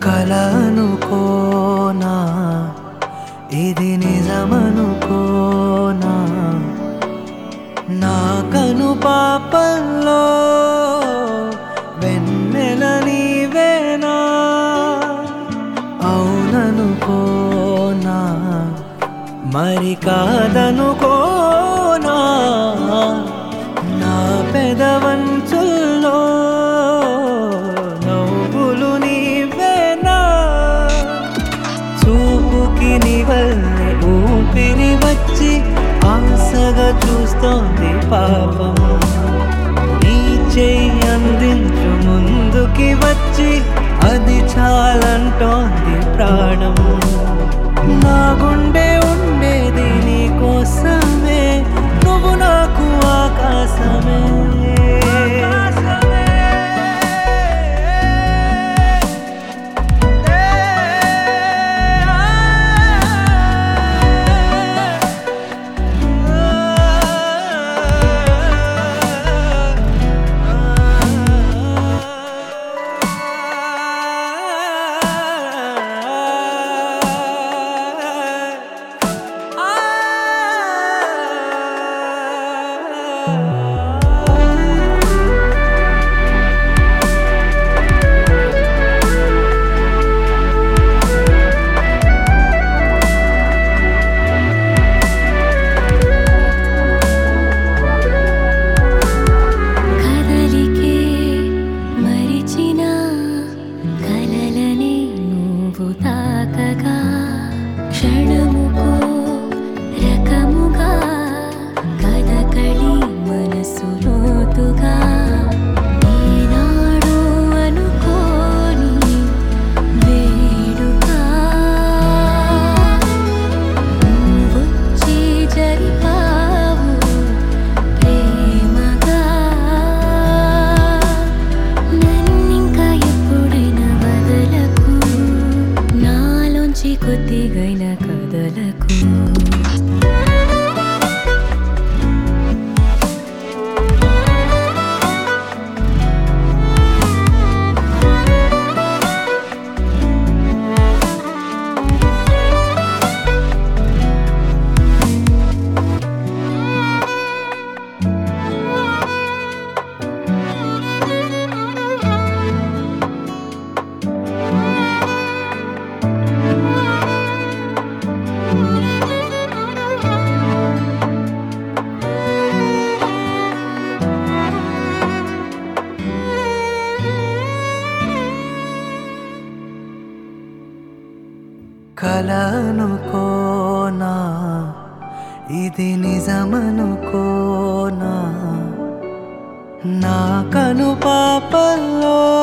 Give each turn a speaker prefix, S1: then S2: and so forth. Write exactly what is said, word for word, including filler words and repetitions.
S1: కల అనుకోనా ఇది నిజమనుకోనా నా కను పాపల్లో వెన్నెల నీవేనా అవుననుకోనా మరి కాదనుకోనా నా పెదవంచుల్లో నవ్వులు నీవేనా చూపుకి నీ వల్లే ఊపిరి వచ్చి ఆశగా చూస్తోంది పాపం నీ చెయ్యి అందించు ముందుకి వచ్చి అది చాలంటోంది ప్రాణం నా గుండె ఉండేది నీ కోసమే నువ్వు నాకు ఆకాశమే
S2: క్షణముకో రకముగా కదకళి మనసు లోతుగా ఈనాడు అనుకోని వేడుక వచ్చి జరిపావు ప్రేమగా నన్నింకా ఎప్పుడైనా వదలకు నాలోంచి కొద్దిగైన కదలకు
S1: కల అనుకోనా ఇది నిజమనుకోనా నా కను పాపల్లో